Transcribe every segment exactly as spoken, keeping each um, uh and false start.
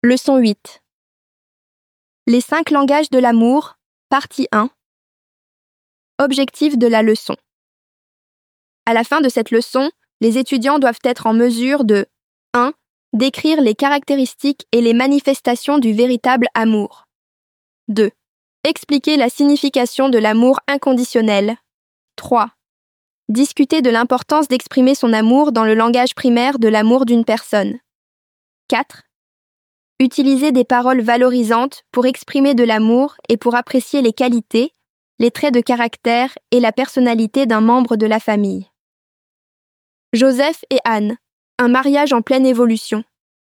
Leçon huit. Les cinq langages de l'amour, partie un. Objectif de la leçon. À la fin de cette leçon, les étudiants doivent être en mesure de un. Décrire les caractéristiques et les manifestations du véritable amour. deux. Expliquer la signification de l'amour inconditionnel. trois. Discuter de l'importance d'exprimer son amour dans le langage primaire de l'amour d'une personne. quatre. Utiliser des paroles valorisantes pour exprimer de l'amour et pour apprécier les qualités, les traits de caractère et la personnalité d'un membre de la famille. Joseph et Anne, un mariage en pleine évolution.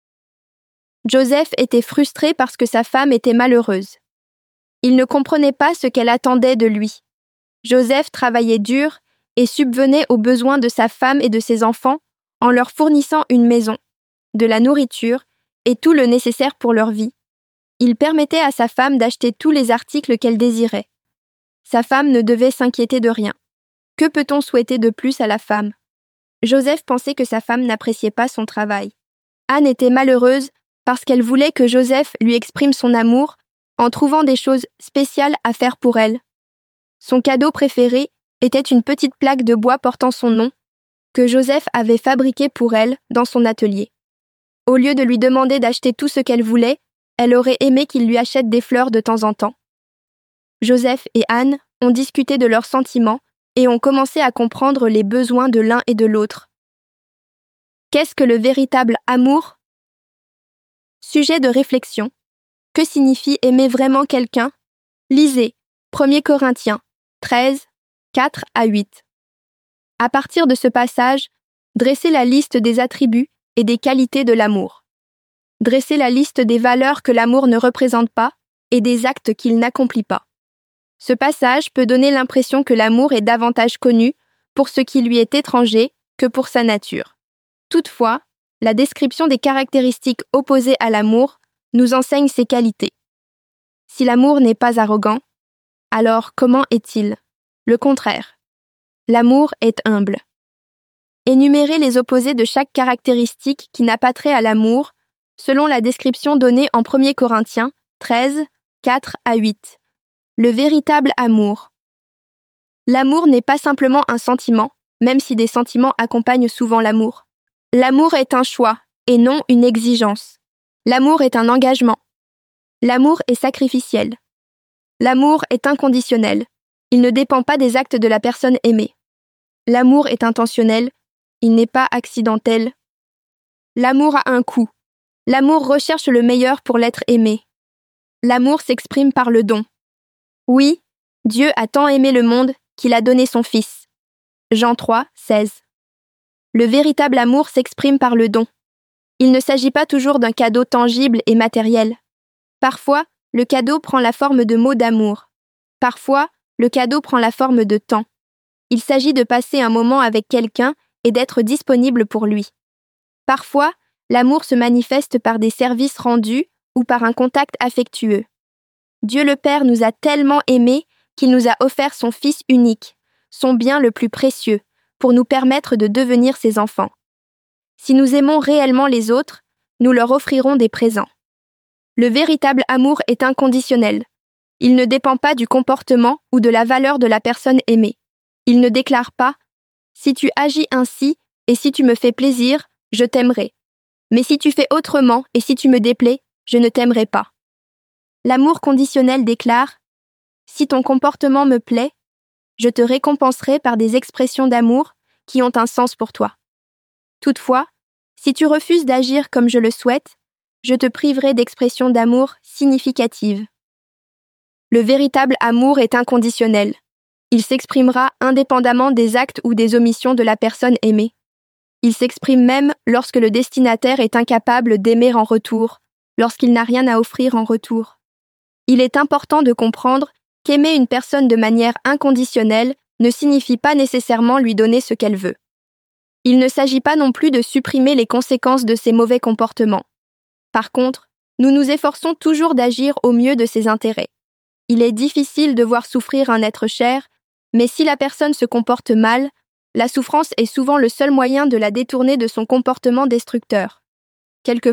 Joseph était frustré parce que sa femme était malheureuse. Il ne comprenait pas ce qu'elle attendait de lui. Joseph travaillait dur et subvenait aux besoins de sa femme et de ses enfants en leur fournissant une maison, de la nourriture et tout le nécessaire pour leur vie. Il permettait à sa femme d'acheter tous les articles qu'elle désirait. Sa femme ne devait s'inquiéter de rien. Que peut-on souhaiter de plus à la femme? Joseph pensait que sa femme n'appréciait pas son travail. Anne était malheureuse parce qu'elle voulait que Joseph lui exprime son amour en trouvant des choses spéciales à faire pour elle. Son cadeau préféré était une petite plaque de bois portant son nom que Joseph avait fabriquée pour elle dans son atelier. Au lieu de lui demander d'acheter tout ce qu'elle voulait, elle aurait aimé qu'il lui achète des fleurs de temps en temps. Joseph et Anne ont discuté de leurs sentiments et ont commencé à comprendre les besoins de l'un et de l'autre. Qu'est-ce que le véritable amour? Sujet de réflexion. Que signifie aimer vraiment quelqu'un? Lisez premier Corinthiens treize, quatre à huit. À partir de ce passage, dressez la liste des attributs et des qualités de l'amour. Dressez la liste des valeurs que l'amour ne représente pas et des actes qu'il n'accomplit pas. Ce passage peut donner l'impression que l'amour est davantage connu pour ce qui lui est étranger que pour sa nature. Toutefois, la description des caractéristiques opposées à l'amour nous enseigne ses qualités. Si l'amour n'est pas arrogant, alors comment est-il? Le contraire. L'amour est humble. Énumérez les opposés de chaque caractéristique qui n'a pas trait à l'amour, selon la description donnée en premier Corinthiens treize, quatre à huit. Le véritable amour. L'amour n'est pas simplement un sentiment, même si des sentiments accompagnent souvent l'amour. L'amour est un choix, et non une exigence. L'amour est un engagement. L'amour est sacrificiel. L'amour est inconditionnel. Il ne dépend pas des actes de la personne aimée. L'amour est intentionnel. Il n'est pas accidentel. L'amour a un coût. L'amour recherche le meilleur pour l'être aimé. L'amour s'exprime par le don. Oui, Dieu a tant aimé le monde qu'il a donné son Fils. Jean trois, seize. Le véritable amour s'exprime par le don. Il ne s'agit pas toujours d'un cadeau tangible et matériel. Parfois, le cadeau prend la forme de mots d'amour. Parfois, le cadeau prend la forme de temps. Il s'agit de passer un moment avec quelqu'un et d'être disponible pour lui. Parfois, l'amour se manifeste par des services rendus ou par un contact affectueux. Dieu le Père nous a tellement aimés qu'il nous a offert son Fils unique, son bien le plus précieux, pour nous permettre de devenir ses enfants. Si nous aimons réellement les autres, nous leur offrirons des présents. Le véritable amour est inconditionnel. Il ne dépend pas du comportement ou de la valeur de la personne aimée. Il ne déclare pas « Si tu agis ainsi et si tu me fais plaisir, je t'aimerai. Mais si tu fais autrement et si tu me déplais, je ne t'aimerai pas. » L'amour conditionnel déclare « Si ton comportement me plaît, je te récompenserai par des expressions d'amour qui ont un sens pour toi. Toutefois, si tu refuses d'agir comme je le souhaite, je te priverai d'expressions d'amour significatives. » Le véritable amour est inconditionnel. Il s'exprimera indépendamment des actes ou des omissions de la personne aimée. Il s'exprime même lorsque le destinataire est incapable d'aimer en retour, lorsqu'il n'a rien à offrir en retour. Il est important de comprendre qu'aimer une personne de manière inconditionnelle ne signifie pas nécessairement lui donner ce qu'elle veut. Il ne s'agit pas non plus de supprimer les conséquences de ses mauvais comportements. Par contre, nous nous efforçons toujours d'agir au mieux de ses intérêts. Il est difficile de voir souffrir un être cher, mais si la personne se comporte mal, la souffrance est souvent le seul moyen de la détourner de son comportement destructeur. Quelquefois,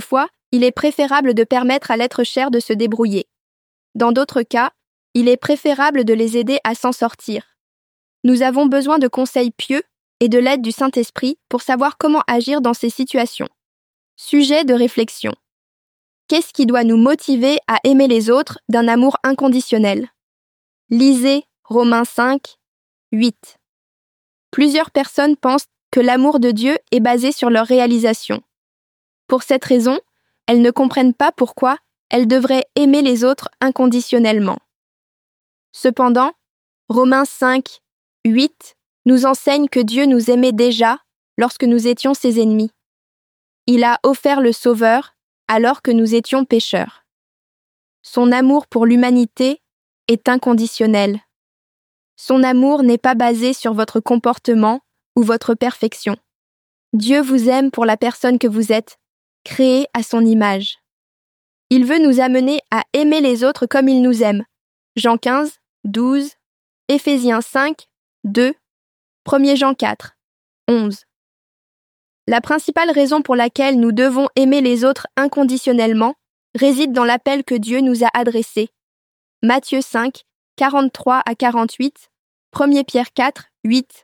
il est préférable de permettre à l'être cher de se débrouiller. Dans d'autres cas, il est préférable de les aider à s'en sortir. Nous avons besoin de conseils pieux et de l'aide du Saint-Esprit pour savoir comment agir dans ces situations. Sujet de réflexion. Qu'est-ce qui doit nous motiver à aimer les autres d'un amour inconditionnel? Lisez Romains cinq, huit. Plusieurs personnes pensent que l'amour de Dieu est basé sur leur réalisation. Pour cette raison, elles ne comprennent pas pourquoi elles devraient aimer les autres inconditionnellement. Cependant, Romains cinq, huit nous enseigne que Dieu nous aimait déjà lorsque nous étions ses ennemis. Il a offert le Sauveur alors que nous étions pécheurs. Son amour pour l'humanité est inconditionnel. Son amour n'est pas basé sur votre comportement ou votre perfection. Dieu vous aime pour la personne que vous êtes, créée à son image. Il veut nous amener à aimer les autres comme il nous aime. Jean quinze, douze, Éphésiens cinq, deux, premier Jean quatre, onze. La principale raison pour laquelle nous devons aimer les autres inconditionnellement réside dans l'appel que Dieu nous a adressé. Matthieu cinq, quarante-trois à quarante-huit, premier Pierre quatre, huit.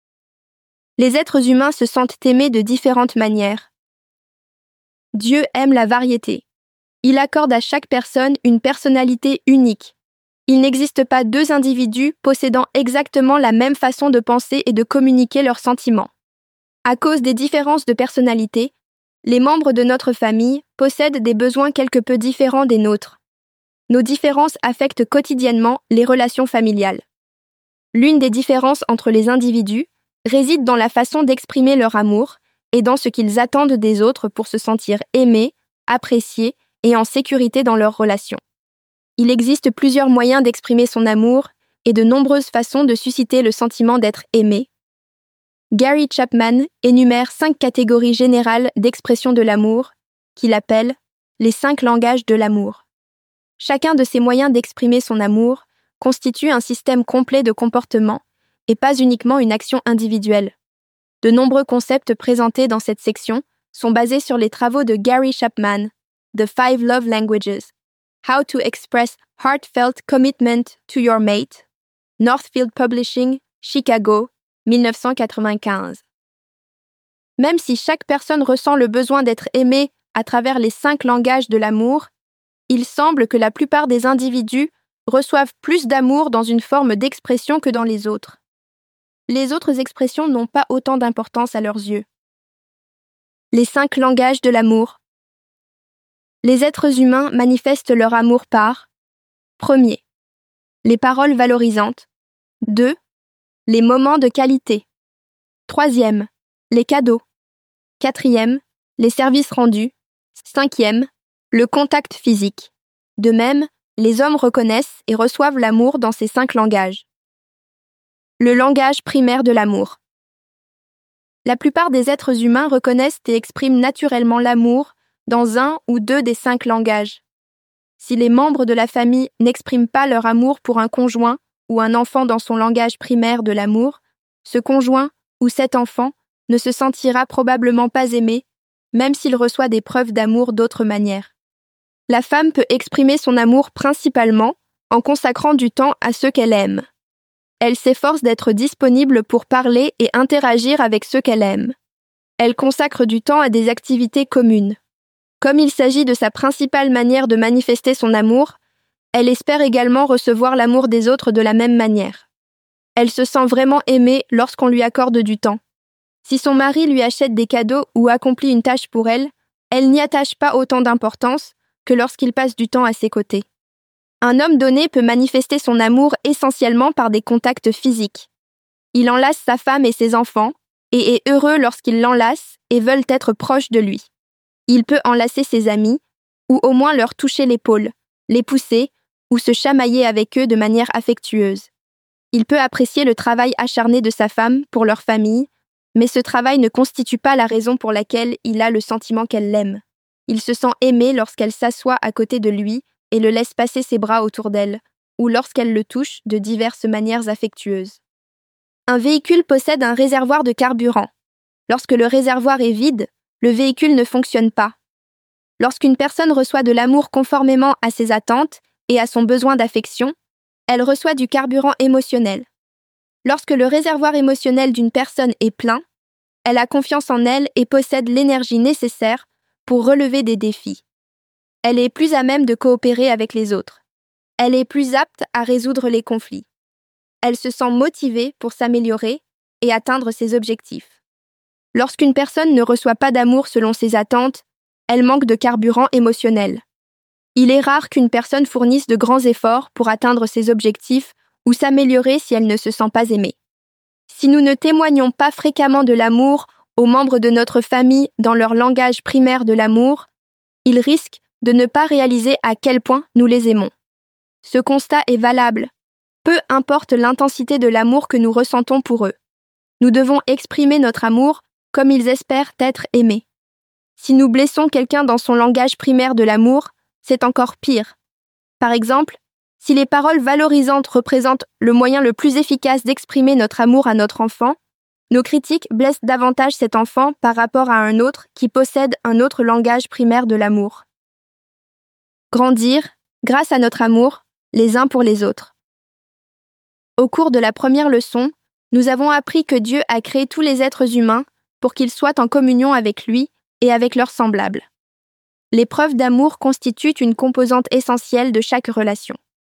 Les êtres humains se sentent aimés de différentes manières. Dieu aime la variété. Il accorde à chaque personne une personnalité unique. Il n'existe pas deux individus possédant exactement la même façon de penser et de communiquer leurs sentiments. À cause des différences de personnalité, les membres de notre famille possèdent des besoins quelque peu différents des nôtres. Nos différences affectent quotidiennement les relations familiales. L'une des différences entre les individus réside dans la façon d'exprimer leur amour et dans ce qu'ils attendent des autres pour se sentir aimés, appréciés et en sécurité dans leurs relations. Il existe plusieurs moyens d'exprimer son amour et de nombreuses façons de susciter le sentiment d'être aimé. Gary Chapman énumère cinq catégories générales d'expression de l'amour, qu'il appelle les cinq langages de l'amour. Chacun de ces moyens d'exprimer son amour constitue un système complet de comportement et pas uniquement une action individuelle. De nombreux concepts présentés dans cette section sont basés sur les travaux de Gary Chapman, The Five Love Languages, How to Express Heartfelt Commitment to Your Mate, Northfield Publishing, Chicago, dix-neuf cent quatre-vingt-quinze. Même si chaque personne ressent le besoin d'être aimée à travers les cinq langages de l'amour, il semble que la plupart des individus reçoivent plus d'amour dans une forme d'expression que dans les autres. Les autres expressions n'ont pas autant d'importance à leurs yeux. Les cinq langages de l'amour. Les êtres humains manifestent leur amour par premier. Les paroles valorisantes. deux. Les moments de qualité. troisième. Les cadeaux. quatrième. Les services rendus. cinquième. Le contact physique. De même, les hommes reconnaissent et reçoivent l'amour dans ces cinq langages. Le langage primaire de l'amour. La plupart des êtres humains reconnaissent et expriment naturellement l'amour dans un ou deux des cinq langages. Si les membres de la famille n'expriment pas leur amour pour un conjoint ou un enfant dans son langage primaire de l'amour, ce conjoint ou cet enfant ne se sentira probablement pas aimé, même s'il reçoit des preuves d'amour d'autres manières. La femme peut exprimer son amour principalement en consacrant du temps à ceux qu'elle aime. Elle s'efforce d'être disponible pour parler et interagir avec ceux qu'elle aime. Elle consacre du temps à des activités communes. Comme il s'agit de sa principale manière de manifester son amour, elle espère également recevoir l'amour des autres de la même manière. Elle se sent vraiment aimée lorsqu'on lui accorde du temps. Si son mari lui achète des cadeaux ou accomplit une tâche pour elle, elle n'y attache pas autant d'importance que lorsqu'il passe du temps à ses côtés. Un homme donné peut manifester son amour essentiellement par des contacts physiques. Il enlace sa femme et ses enfants, et est heureux lorsqu'ils l'enlacent et veulent être proches de lui. Il peut enlacer ses amis, ou au moins leur toucher l'épaule, les pousser, ou se chamailler avec eux de manière affectueuse. Il peut apprécier le travail acharné de sa femme pour leur famille, mais ce travail ne constitue pas la raison pour laquelle il a le sentiment qu'elle l'aime. Il se sent aimé lorsqu'elle s'assoit à côté de lui et le laisse passer ses bras autour d'elle, ou lorsqu'elle le touche de diverses manières affectueuses. Un véhicule possède un réservoir de carburant. Lorsque le réservoir est vide, le véhicule ne fonctionne pas. Lorsqu'une personne reçoit de l'amour conformément à ses attentes et à son besoin d'affection, elle reçoit du carburant émotionnel. Lorsque le réservoir émotionnel d'une personne est plein, elle a confiance en elle et possède l'énergie nécessaire pour relever des défis. Elle est plus à même de coopérer avec les autres. Elle est plus apte à résoudre les conflits. Elle se sent motivée pour s'améliorer et atteindre ses objectifs. Lorsqu'une personne ne reçoit pas d'amour selon ses attentes, elle manque de carburant émotionnel. Il est rare qu'une personne fournisse de grands efforts pour atteindre ses objectifs ou s'améliorer si elle ne se sent pas aimée. Si nous ne témoignons pas fréquemment de l'amour aux membres de notre famille dans leur langage primaire de l'amour, ils risquent de ne pas réaliser à quel point nous les aimons. Ce constat est valable. Peu importe l'intensité de l'amour que nous ressentons pour eux. Nous devons exprimer notre amour comme ils espèrent être aimés. Si nous blessons quelqu'un dans son langage primaire de l'amour, c'est encore pire. Par exemple, si les paroles valorisantes représentent le moyen le plus efficace d'exprimer notre amour à notre enfant, nos critiques blessent davantage cet enfant par rapport à un autre qui possède un autre langage primaire de l'amour. Grandir, grâce à notre amour, les uns pour les autres. Au cours de la première leçon, nous avons appris que Dieu a créé tous les êtres humains pour qu'ils soient en communion avec lui et avec leurs semblables. Les preuves d'amour constituent une composante essentielle de chaque relation.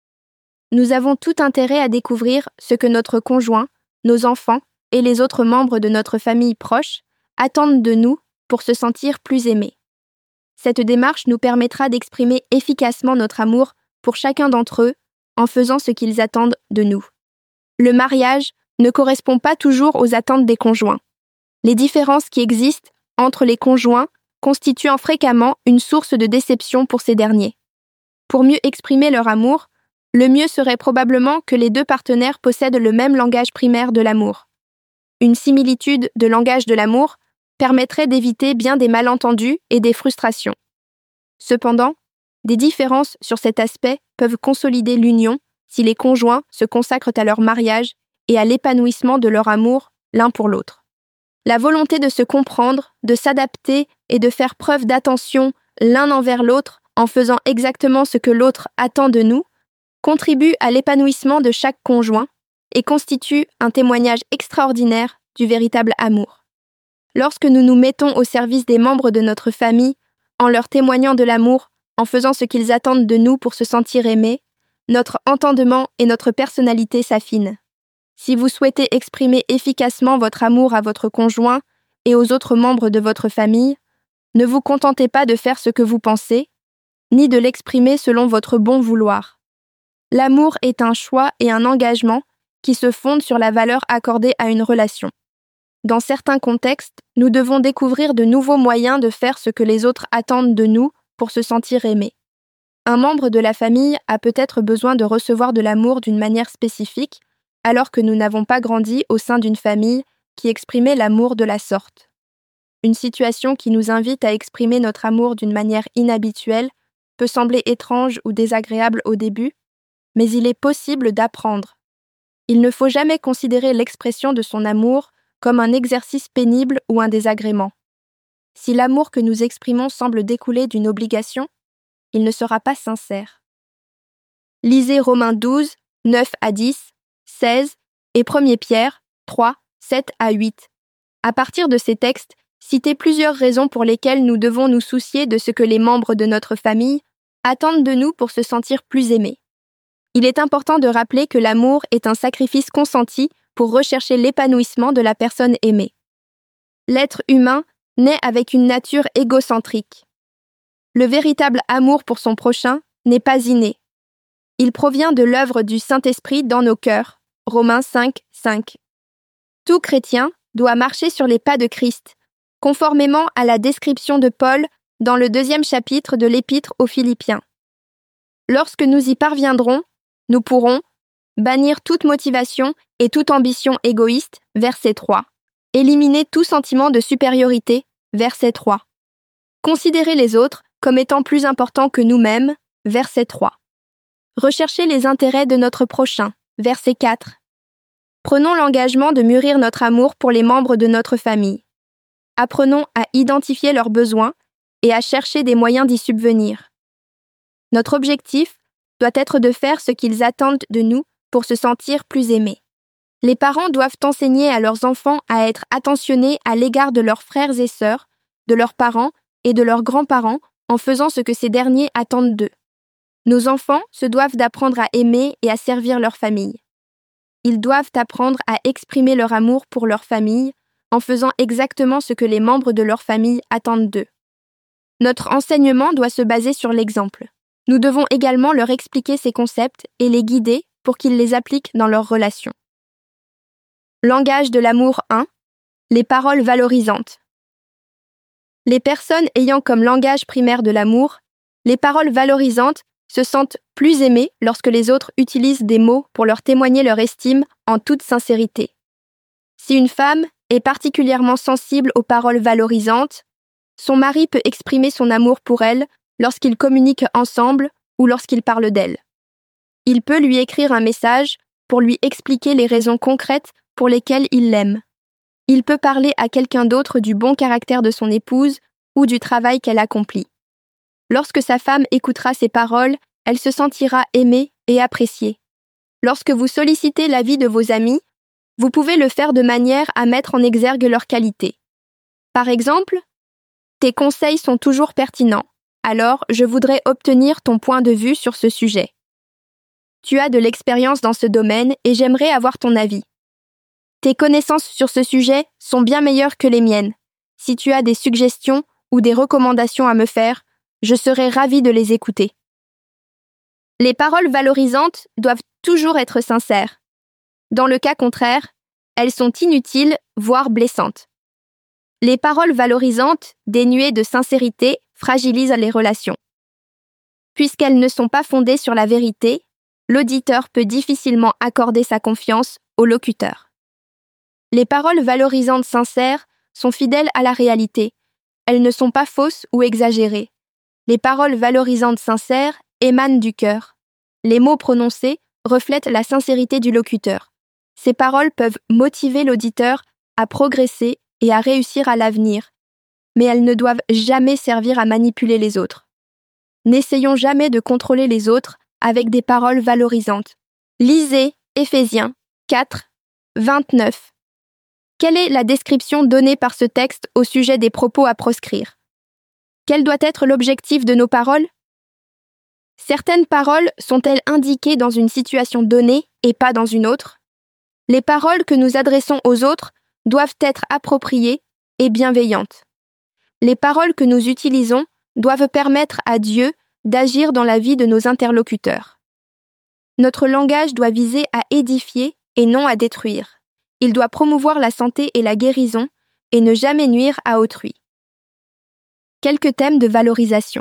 Nous avons tout intérêt à découvrir ce que notre conjoint, nos enfants et les autres membres de notre famille proche attendent de nous pour se sentir plus aimés. Cette démarche nous permettra d'exprimer efficacement notre amour pour chacun d'entre eux en faisant ce qu'ils attendent de nous. Le mariage ne correspond pas toujours aux attentes des conjoints. Les différences qui existent entre les conjoints constituant fréquemment une source de déception pour ces derniers. Pour mieux exprimer leur amour, le mieux serait probablement que les deux partenaires possèdent le même langage primaire de l'amour. Une similitude de langage de l'amour permettrait d'éviter bien des malentendus et des frustrations. Cependant, des différences sur cet aspect peuvent consolider l'union si les conjoints se consacrent à leur mariage et à l'épanouissement de leur amour l'un pour l'autre. La volonté de se comprendre, de s'adapter et de faire preuve d'attention l'un envers l'autre en faisant exactement ce que l'autre attend de nous contribue à l'épanouissement de chaque conjoint et constitue un témoignage extraordinaire du véritable amour. Lorsque nous nous mettons au service des membres de notre famille, en leur témoignant de l'amour, en faisant ce qu'ils attendent de nous pour se sentir aimés, notre entendement et notre personnalité s'affinent. Si vous souhaitez exprimer efficacement votre amour à votre conjoint et aux autres membres de votre famille, ne vous contentez pas de faire ce que vous pensez, ni de l'exprimer selon votre bon vouloir. L'amour est un choix et un engagement qui se fondent sur la valeur accordée à une relation. Dans certains contextes, nous devons découvrir de nouveaux moyens de faire ce que les autres attendent de nous pour se sentir aimés. Un membre de la famille a peut-être besoin de recevoir de l'amour d'une manière spécifique, alors que nous n'avons pas grandi au sein d'une famille qui exprimait l'amour de la sorte. Une situation qui nous invite à exprimer notre amour d'une manière inhabituelle peut sembler étrange ou désagréable au début, mais il est possible d'apprendre. Il ne faut jamais considérer l'expression de son amour comme un exercice pénible ou un désagrément. Si l'amour que nous exprimons semble découler d'une obligation, il ne sera pas sincère. Lisez Romains douze, neuf à dix, seize et premier Pierre trois, sept à huit. À partir de ces textes, citez plusieurs raisons pour lesquelles nous devons nous soucier de ce que les membres de notre famille attendent de nous pour se sentir plus aimés. Il est important de rappeler que l'amour est un sacrifice consenti pour rechercher l'épanouissement de la personne aimée. L'être humain naît avec une nature égocentrique. Le véritable amour pour son prochain n'est pas inné. Il provient de l'œuvre du Saint-Esprit dans nos cœurs. Romains cinq, cinq. Tout chrétien doit marcher sur les pas de Christ, conformément à la description de Paul dans le deuxième chapitre de l'Épître aux Philippiens. Lorsque nous y parviendrons, nous pourrons bannir toute motivation et toute ambition égoïste, verset trois. Éliminer tout sentiment de supériorité, verset trois. Considérer les autres comme étant plus importants que nous-mêmes, verset trois. Rechercher les intérêts de notre prochain, verset quatre. Prenons l'engagement de mûrir notre amour pour les membres de notre famille. Apprenons à identifier leurs besoins et à chercher des moyens d'y subvenir. Notre objectif doit être de faire ce qu'ils attendent de nous pour se sentir plus aimés. Les parents doivent enseigner à leurs enfants à être attentionnés à l'égard de leurs frères et sœurs, de leurs parents et de leurs grands-parents en faisant ce que ces derniers attendent d'eux. Nos enfants se doivent d'apprendre à aimer et à servir leur famille. Ils doivent apprendre à exprimer leur amour pour leur famille en faisant exactement ce que les membres de leur famille attendent d'eux. Notre enseignement doit se baser sur l'exemple. Nous devons également leur expliquer ces concepts et les guider pour qu'ils les appliquent dans leurs relations. Langage de l'amour un. Les paroles valorisantes. Les personnes ayant comme langage primaire de l'amour, les paroles valorisantes se sentent plus aimées lorsque les autres utilisent des mots pour leur témoigner leur estime en toute sincérité. Si une femme est particulièrement sensible aux paroles valorisantes, son mari peut exprimer son amour pour elle lorsqu'ils communiquent ensemble ou lorsqu'ils parlent d'elle. Il peut lui écrire un message pour lui expliquer les raisons concrètes pour lesquelles il l'aime. Il peut parler à quelqu'un d'autre du bon caractère de son épouse ou du travail qu'elle accomplit. Lorsque sa femme écoutera ces paroles, elle se sentira aimée et appréciée. Lorsque vous sollicitez l'avis de vos amis, vous pouvez le faire de manière à mettre en exergue leurs qualités. Par exemple, « Tes conseils sont toujours pertinents, alors je voudrais obtenir ton point de vue sur ce sujet. Tu as de l'expérience dans ce domaine et j'aimerais avoir ton avis. Tes connaissances sur ce sujet sont bien meilleures que les miennes. Si tu as des suggestions ou des recommandations à me faire, je serai ravie de les écouter. » Les paroles valorisantes doivent toujours être sincères. Dans le cas contraire, elles sont inutiles, voire blessantes. Les paroles valorisantes, dénuées de sincérité, fragilisent les relations. Puisqu'elles ne sont pas fondées sur la vérité, l'auditeur peut difficilement accorder sa confiance au locuteur. Les paroles valorisantes sincères sont fidèles à la réalité. Elles ne sont pas fausses ou exagérées. Les paroles valorisantes sincères émanent du cœur. Les mots prononcés reflètent la sincérité du locuteur. Ces paroles peuvent motiver l'auditeur à progresser et à réussir à l'avenir, mais elles ne doivent jamais servir à manipuler les autres. N'essayons jamais de contrôler les autres avec des paroles valorisantes. Lisez Éphésiens quatre, vingt-neuf. Quelle est la description donnée par ce texte au sujet des propos à proscrire? Quel doit être l'objectif de nos paroles? Certaines paroles sont-elles indiquées dans une situation donnée et pas dans une autre? Les paroles que nous adressons aux autres doivent être appropriées et bienveillantes. Les paroles que nous utilisons doivent permettre à Dieu d'agir dans la vie de nos interlocuteurs. Notre langage doit viser à édifier et non à détruire. Il doit promouvoir la santé et la guérison et ne jamais nuire à autrui. Quelques thèmes de valorisation.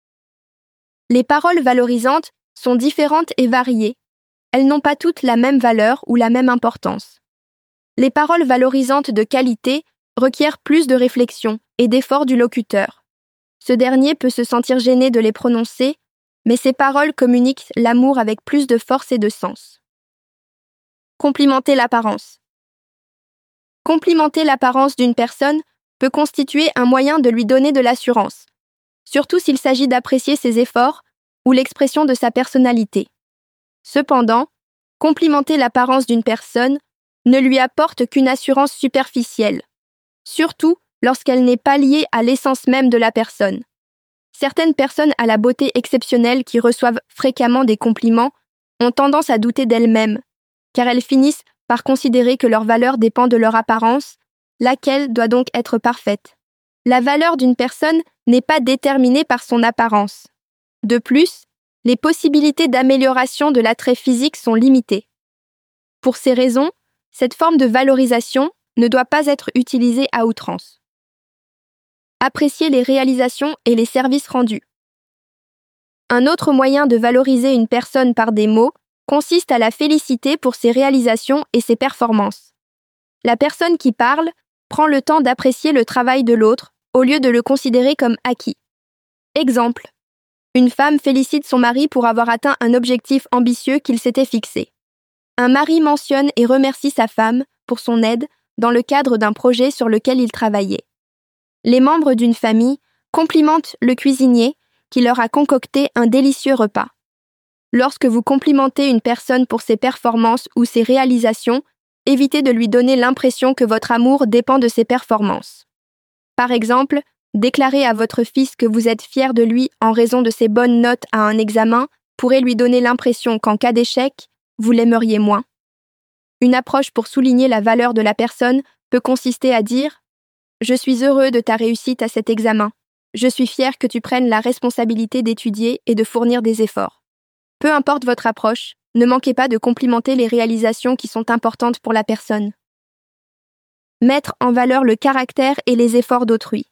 Les paroles valorisantes sont différentes et variées. Elles n'ont pas toutes la même valeur ou la même importance. Les paroles valorisantes de qualité requièrent plus de réflexion et d'effort du locuteur. Ce dernier peut se sentir gêné de les prononcer, mais ces paroles communiquent l'amour avec plus de force et de sens. Complimenter l'apparence. Complimenter l'apparence d'une personne peut constituer un moyen de lui donner de l'assurance, surtout s'il s'agit d'apprécier ses efforts ou l'expression de sa personnalité. Cependant, complimenter l'apparence d'une personne ne lui apporte qu'une assurance superficielle, surtout lorsqu'elle n'est pas liée à l'essence même de la personne. Certaines personnes à la beauté exceptionnelle qui reçoivent fréquemment des compliments ont tendance à douter d'elles-mêmes, car elles finissent par considérer que leur valeur dépend de leur apparence, laquelle doit donc être parfaite. La valeur d'une personne n'est pas déterminée par son apparence. De plus, les possibilités d'amélioration de l'attrait physique sont limitées. Pour ces raisons, cette forme de valorisation ne doit pas être utilisée à outrance. Apprécier les réalisations et les services rendus. Un autre moyen de valoriser une personne par des mots consiste à la féliciter pour ses réalisations et ses performances. La personne qui parle prend le temps d'apprécier le travail de l'autre au lieu de le considérer comme acquis. Exemple. Une femme félicite son mari pour avoir atteint un objectif ambitieux qu'il s'était fixé. Un mari mentionne et remercie sa femme pour son aide dans le cadre d'un projet sur lequel il travaillait. Les membres d'une famille Complimente le cuisinier qui leur a concocté un délicieux repas. Lorsque vous complimentez une personne pour ses performances ou ses réalisations, évitez de lui donner l'impression que votre amour dépend de ses performances. Par exemple, déclarer à votre fils que vous êtes fier de lui en raison de ses bonnes notes à un examen pourrait lui donner l'impression qu'en cas d'échec, vous l'aimeriez moins. Une approche pour souligner la valeur de la personne peut consister à dire « Je suis heureux de ta réussite à cet examen. Je suis fier que tu prennes la responsabilité d'étudier et de fournir des efforts. » Peu importe votre approche, ne manquez pas de complimenter les réalisations qui sont importantes pour la personne. Mettre en valeur le caractère et les efforts d'autrui.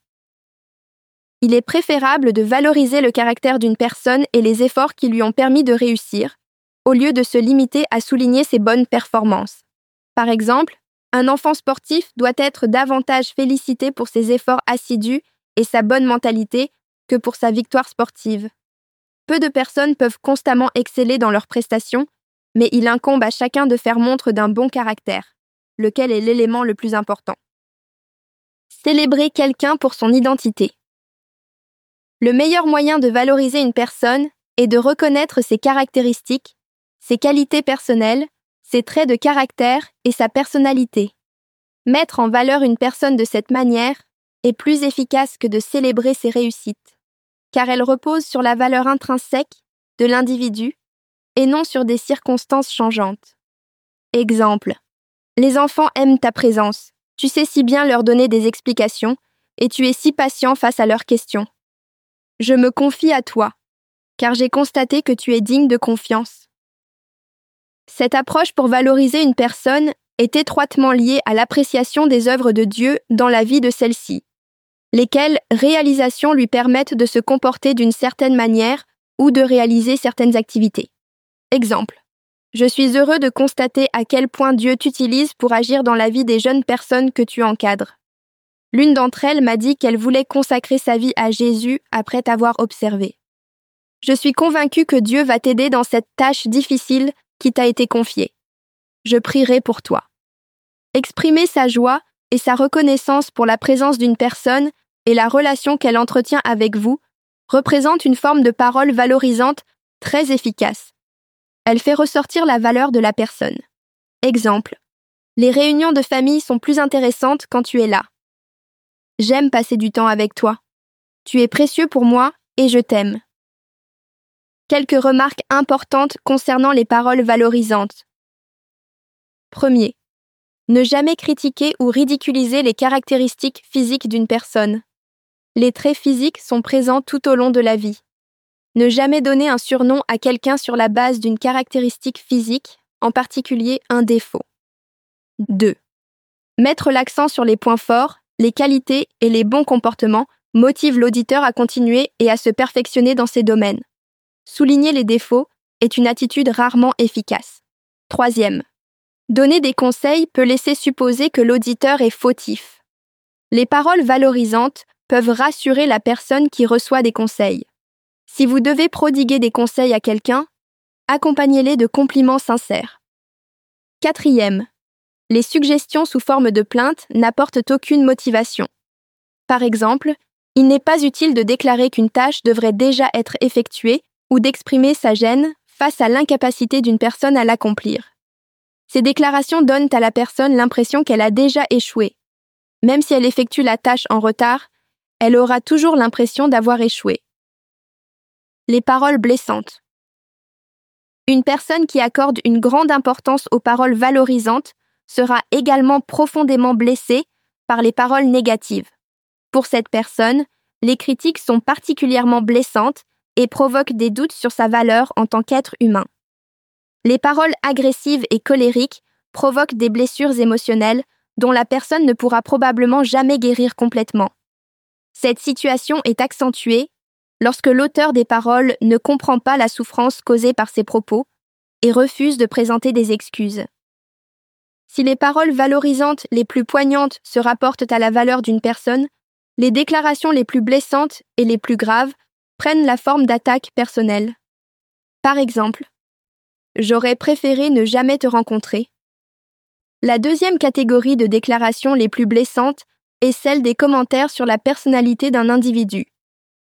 Il est préférable de valoriser le caractère d'une personne et les efforts qui lui ont permis de réussir, au lieu de se limiter à souligner ses bonnes performances. Par exemple, un enfant sportif doit être davantage félicité pour ses efforts assidus et sa bonne mentalité que pour sa victoire sportive. Peu de personnes peuvent constamment exceller dans leurs prestations, mais il incombe à chacun de faire montre d'un bon caractère, lequel est l'élément le plus important. Célébrer quelqu'un pour son identité. Le meilleur moyen de valoriser une personne est de reconnaître ses caractéristiques, ses qualités personnelles, ses traits de caractère et sa personnalité. Mettre en valeur une personne de cette manière est plus efficace que de célébrer ses réussites, car elle repose sur la valeur intrinsèque de l'individu et non sur des circonstances changeantes. Exemple. Les enfants aiment ta présence, tu sais si bien leur donner des explications et tu es si patient face à leurs questions. Je me confie à toi, car j'ai constaté que tu es digne de confiance. Cette approche pour valoriser une personne est étroitement liée à l'appréciation des œuvres de Dieu dans la vie de celle-ci, lesquelles réalisations lui permettent de se comporter d'une certaine manière ou de réaliser certaines activités. Exemple. Je suis heureux de constater à quel point Dieu t'utilise pour agir dans la vie des jeunes personnes que tu encadres. L'une d'entre elles m'a dit qu'elle voulait consacrer sa vie à Jésus après t'avoir observé. Je suis convaincue que Dieu va t'aider dans cette tâche difficile qui t'a été confiée. Je prierai pour toi. Exprimer sa joie et sa reconnaissance pour la présence d'une personne et la relation qu'elle entretient avec vous représente une forme de parole valorisante très efficace. Elle fait ressortir la valeur de la personne. Exemple. Les réunions de famille sont plus intéressantes quand tu es là. J'aime passer du temps avec toi. Tu es précieux pour moi et je t'aime. Quelques remarques importantes concernant les paroles valorisantes. Premier. Ne jamais critiquer ou ridiculiser les caractéristiques physiques d'une personne. Les traits physiques sont présents tout au long de la vie. Ne jamais donner un surnom à quelqu'un sur la base d'une caractéristique physique, en particulier un défaut. Deux. Mettre l'accent sur les points forts, les qualités et les bons comportements motive l'auditeur à continuer et à se perfectionner dans ces domaines. Souligner les défauts est une attitude rarement efficace. Troisième. Donner des conseils peut laisser supposer que l'auditeur est fautif. Les paroles valorisantes peuvent rassurer la personne qui reçoit des conseils. Si vous devez prodiguer des conseils à quelqu'un, accompagnez-les de compliments sincères. Quatrième. Les suggestions sous forme de plainte n'apportent aucune motivation. Par exemple, il n'est pas utile de déclarer qu'une tâche devrait déjà être effectuée ou d'exprimer sa gêne face à l'incapacité d'une personne à l'accomplir. Ces déclarations donnent à la personne l'impression qu'elle a déjà échoué. Même si elle effectue la tâche en retard, elle aura toujours l'impression d'avoir échoué. Les paroles blessantes. Une personne qui accorde une grande importance aux paroles valorisantes sera également profondément blessée par les paroles négatives. Pour cette personne, les critiques sont particulièrement blessantes et provoquent des doutes sur sa valeur en tant qu'être humain. Les paroles agressives et colériques provoquent des blessures émotionnelles dont la personne ne pourra probablement jamais guérir complètement. Cette situation est accentuée lorsque l'auteur des paroles ne comprend pas la souffrance causée par ses propos et refuse de présenter des excuses. Si les paroles valorisantes les plus poignantes se rapportent à la valeur d'une personne, les déclarations les plus blessantes et les plus graves prennent la forme d'attaques personnelles. Par exemple, « J'aurais préféré ne jamais te rencontrer ». La deuxième catégorie de déclarations les plus blessantes est celle des commentaires sur la personnalité d'un individu.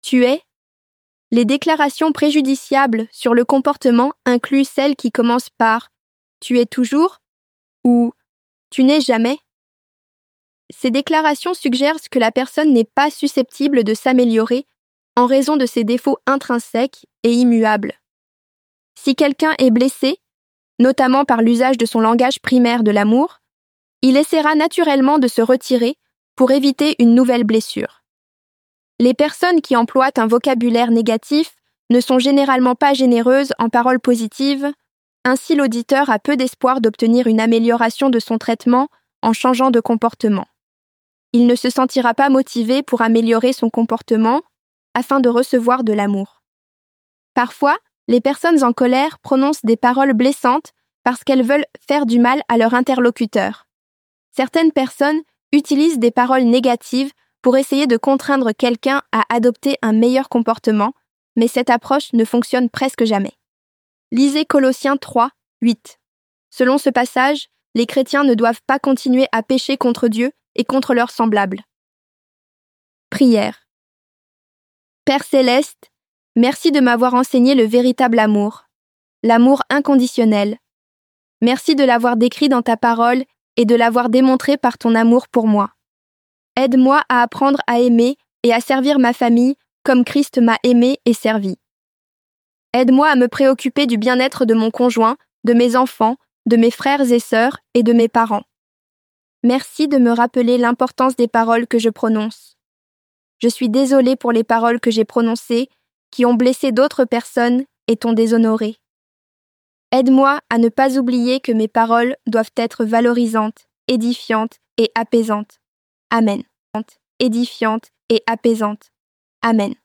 Tu es. Les déclarations préjudiciables sur le comportement incluent celles qui commencent par « tu es toujours » ou « tu n'es jamais ». Ces déclarations suggèrent que la personne n'est pas susceptible de s'améliorer en raison de ses défauts intrinsèques et immuables. Si quelqu'un est blessé, notamment par l'usage de son langage primaire de l'amour, il essaiera naturellement de se retirer pour éviter une nouvelle blessure. Les personnes qui emploient un vocabulaire négatif ne sont généralement pas généreuses en paroles positives, ainsi l'auditeur a peu d'espoir d'obtenir une amélioration de son traitement en changeant de comportement. Il ne se sentira pas motivé pour améliorer son comportement afin de recevoir de l'amour. Parfois, les personnes en colère prononcent des paroles blessantes parce qu'elles veulent faire du mal à leur interlocuteur. Certaines personnes utilisent des paroles négatives pour essayer de contraindre quelqu'un à adopter un meilleur comportement, mais cette approche ne fonctionne presque jamais. Lisez Colossiens trois, huit. Selon ce passage, les chrétiens ne doivent pas continuer à pécher contre Dieu et contre leurs semblables. Prière. Père céleste, merci de m'avoir enseigné le véritable amour, l'amour inconditionnel. Merci de l'avoir décrit dans ta parole et de l'avoir démontré par ton amour pour moi. Aide-moi à apprendre à aimer et à servir ma famille comme Christ m'a aimé et servi. Aide-moi à me préoccuper du bien-être de mon conjoint, de mes enfants, de mes frères et sœurs et de mes parents. Merci de me rappeler l'importance des paroles que je prononce. Je suis désolée pour les paroles que j'ai prononcées, qui ont blessé d'autres personnes et t'ont déshonoré. Aide-moi à ne pas oublier que mes paroles doivent être valorisantes, édifiantes et apaisantes. Amen. Édifiantes et apaisantes. Amen.